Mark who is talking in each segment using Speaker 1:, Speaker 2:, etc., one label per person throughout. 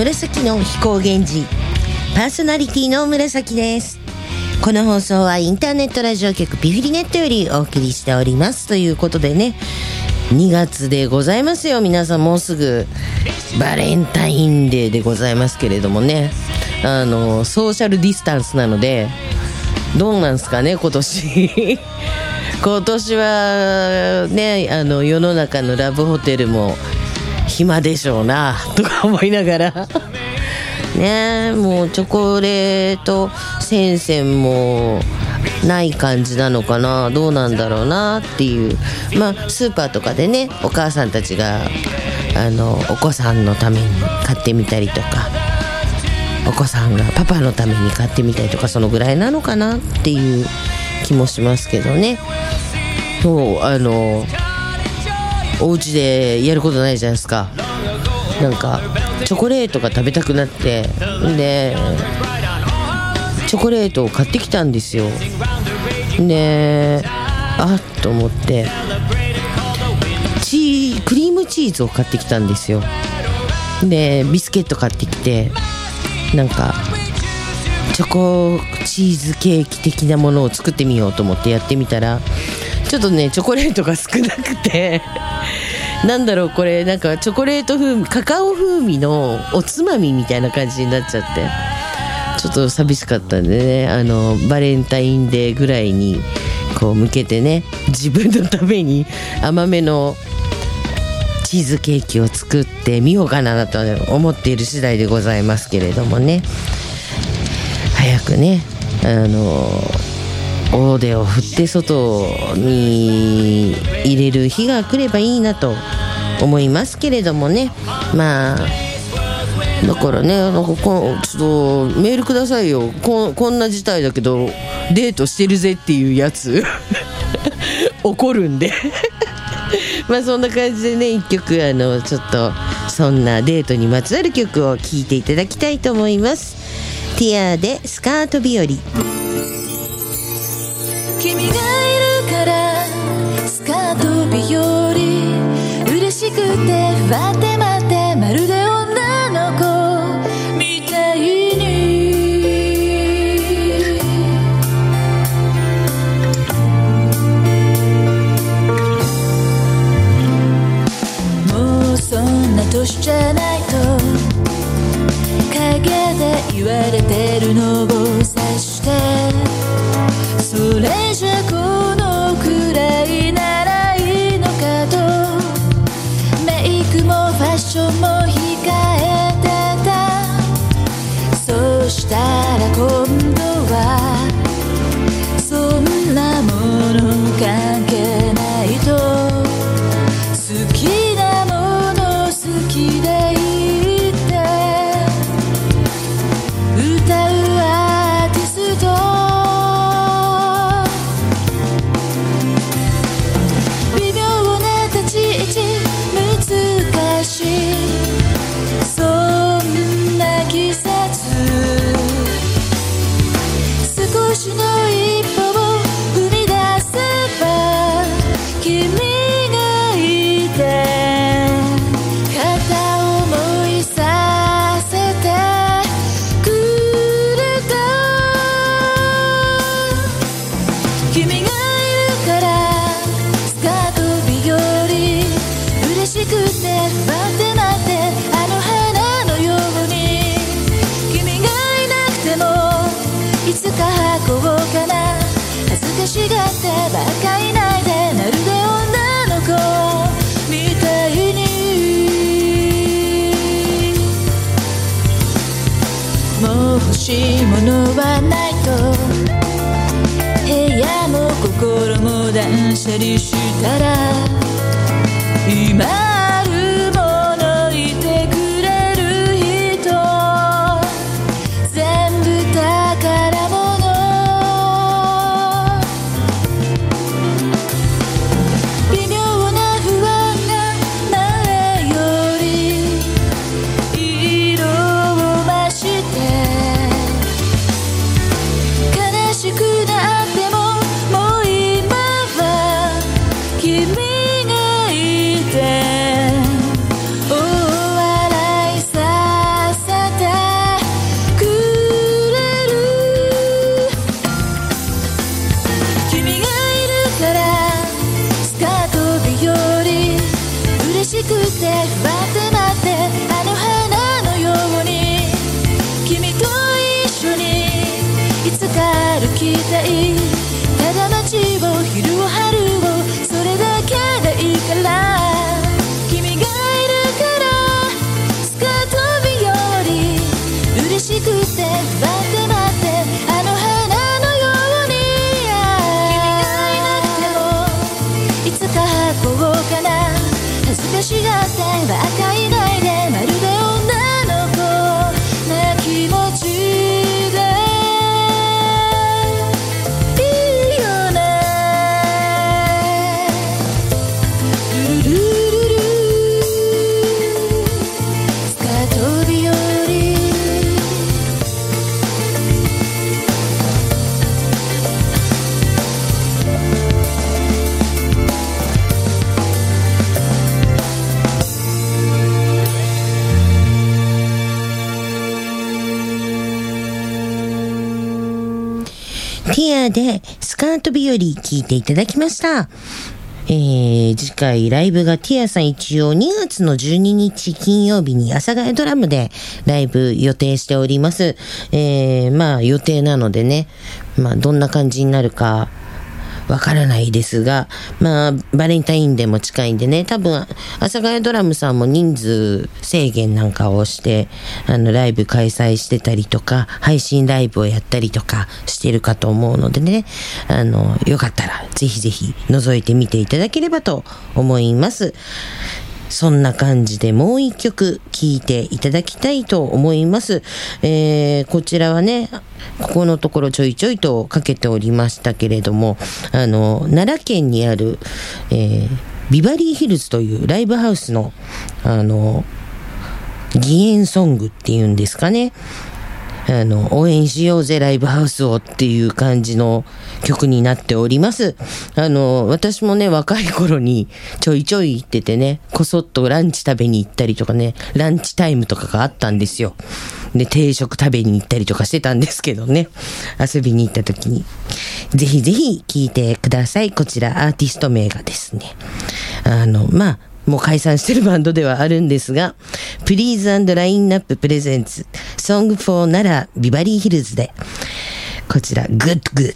Speaker 1: 紫の飛行源氏、パーソナリティの紫です。この放送はインターネットラジオ局ピフリネットよりお送りしております。ということでね、2月でございますよ。皆さん、もうすぐバレンタインデーでございますけれどもね、ソーシャルディスタンスなのでどうなんすかね、今年今年はね、世の中のラブホテルも暇でしょうなとか思いながらね、もうチョコレート戦線もない感じなのかな、どうなんだろうなっていう。スーパーとかでね、お母さんたちがお子さんのために買ってみたりとか、お子さんがパパのために買ってみたりとか、そのぐらいなのかなっていう気もしますけどね。そうお家でやることないじゃないですか。なんかチョコレートが食べたくなって、でチョコレートを買ってきたんですよ。でと思ってクリームチーズを買ってきたんですよ。でビスケット買ってきて、なんかチョコチーズケーキ的なものを作ってみようと思ってやってみたら、ちょっとねチョコレートが少なくてなんだろう、これなんかチョコレート風味、カカオ風味のおつまみみたいな感じになっちゃって、ちょっと寂しかったんでね、バレンタインデーぐらいにこう向けてね、自分のために甘めのチーズケーキを作ってみようかなと思っている次第でございますけれどもね、早くね大手を振って外に入れる日が来ればいいなと思いますけれどもね。だからね、ちょっとメールくださいよ。こんな事態だけどデートしてるぜっていうやつ怒るんでそんな感じでね、一曲ちょっとそんなデートにまつわる曲を聴いていただきたいと思います。ティアでスカート日和。
Speaker 2: 君がいるからスカート日和、嬉しくて待て待て、まるで女の子みたいに。もうそんな年じゃないと陰で言われてるのを察して、それじゃこのくらいならいいのかと、メイクもファッションも控えてた。そうしたら今度はそんなもの関係ないと、好きなもの好きでいいって歌うアーティスト。そんな季節、少しの一歩を踏み出せば、君がいて片思いさせてくれた。君がいるからスカート日和、嬉しくて待って待って、あの花のように。君がいなくてもいつか運ぼうかな、恥ずかしがってばかいないで、まるで女の子みたいに。もう欲しいものはないと、部屋も心も断捨離したら、今あるものいてくれる人、全部宝物。微妙な不安が前より色を増して、悲しくなってももう今は君がいてしくて不安で待ってあの花のように君と一緒にいつか歩きたいただ街を昼を春をそれだけでいいから君がいるからスカート日和嬉しくて不安で待ってあの花のように君がいなくてもいつか運ぼうかな恥ずかしがってばかいないでまるで女の子な気持ちでいいよねルルルルルスカート日和
Speaker 1: ティアでスカート日和聞いていただきました。次回ライブがティアさん一応2月の12日金曜日に阿佐ヶ谷ドラムでライブ予定しております。まあ予定なのでね、まあどんな感じになるかわからないですが、まあバレンタインデーも近いんでね、多分阿佐ヶ谷ドラムさんも人数制限なんかをしてライブ開催してたりとか配信ライブをやったりとかしてるかと思うのでね、よかったらぜひぜひ覗いてみていただければと思います。そんな感じでもう一曲聴いていただきたいと思います。こちらはね、ここのところちょいちょいとかけておりましたけれども、奈良県にある、ビバリーヒルズというライブハウスの、義援ソングっていうんですかね。応援しようぜライブハウスをっていう感じの曲になっております。私もね、若い頃にちょいちょい行っててね、こそっとランチ食べに行ったりとかね、ランチタイムとかがあったんですよ。で、定食食べに行ったりとかしてたんですけどね、遊びに行った時に。ぜひぜひ聴いてください。こちらアーティスト名がですね、まあ、もう解散してるバンドではあるんですが、プリーズ&ラインナッププレゼンツソングフォー奈良ビバリーヒルズで、こちらグッドグッド。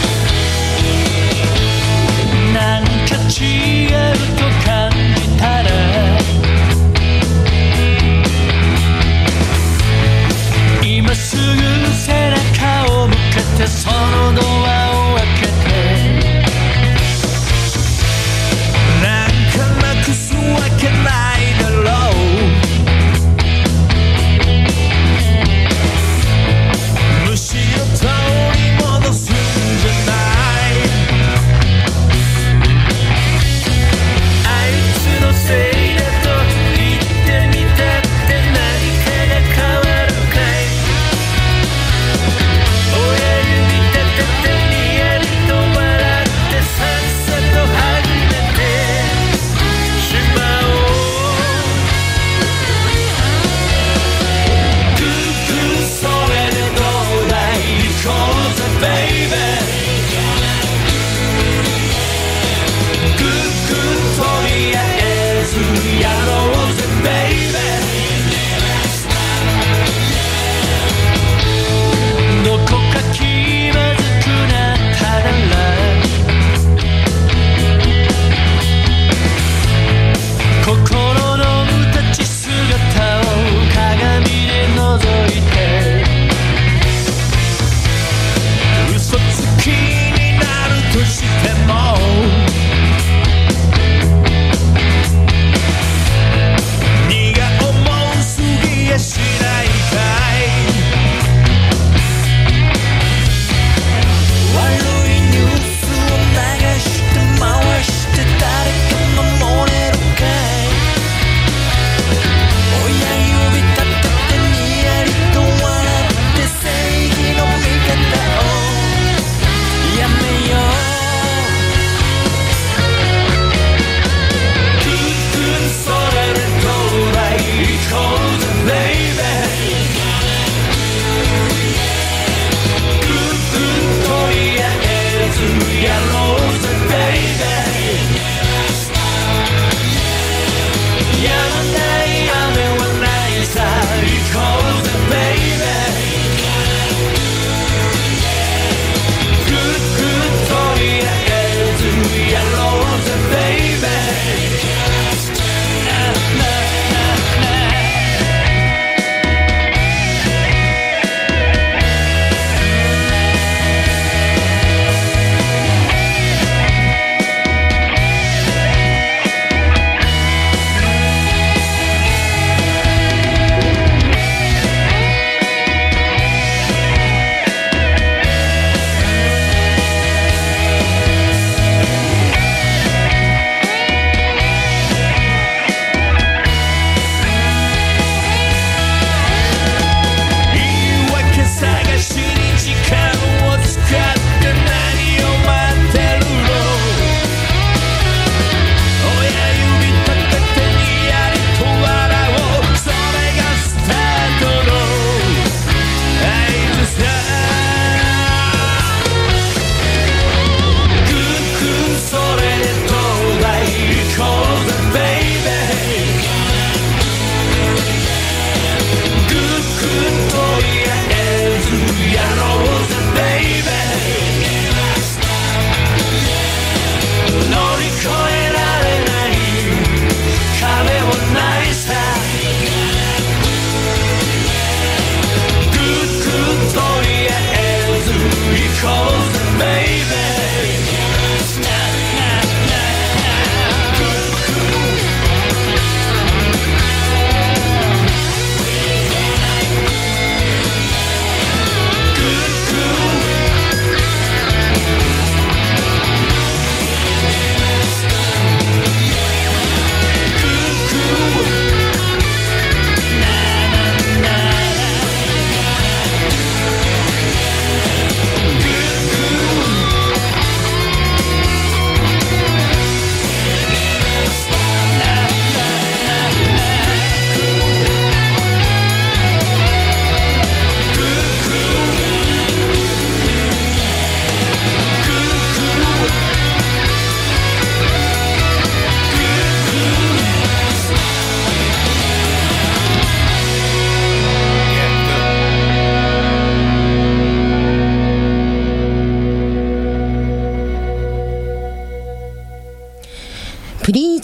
Speaker 3: 違うと感じたら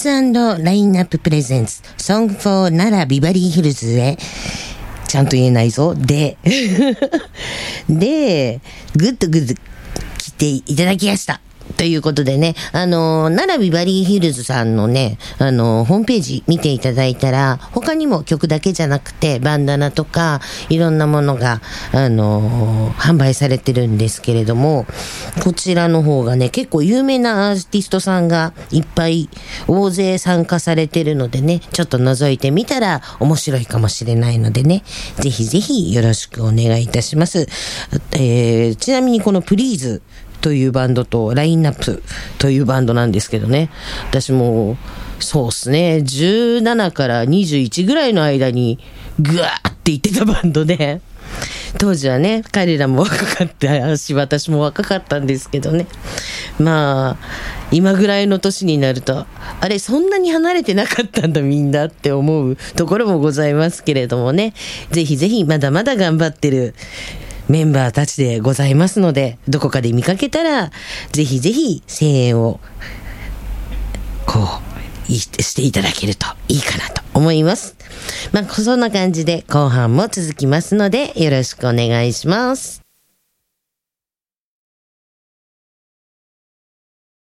Speaker 1: ツ&ラインナッププレゼンツ Song for 奈良ビバリーヒルズへ、ちゃんと言えないぞ。で、グッド来ていただきました。ということでね、奈良ビバリーヒルズさんのね、ホームページ見ていただいたら、他にも曲だけじゃなくて、バンダナとか、いろんなものが、販売されてるんですけれども、こちらの方がね、結構有名なアーティストさんがいっぱい、大勢参加されてるのでね、ちょっと覗いてみたら面白いかもしれないのでね、ぜひぜひよろしくお願いいたします。ちなみにこのプリーズというバンドとラインナップというバンドなんですけどね、私もそうですね、17から21ぐらいの間にグワーって言ってたバンドで、当時はね彼らも若かったし、私も若かったんですけどね、まあ今ぐらいの年になると、あれそんなに離れてなかったんだみんなって思うところもございますけれどもね、ぜひぜひまだまだ頑張ってるメンバーたちでございますので、どこかで見かけたらぜひぜひ声援をしていただけるといいかなと思います。まあそんな感じで後半も続きますのでよろしくお願いします。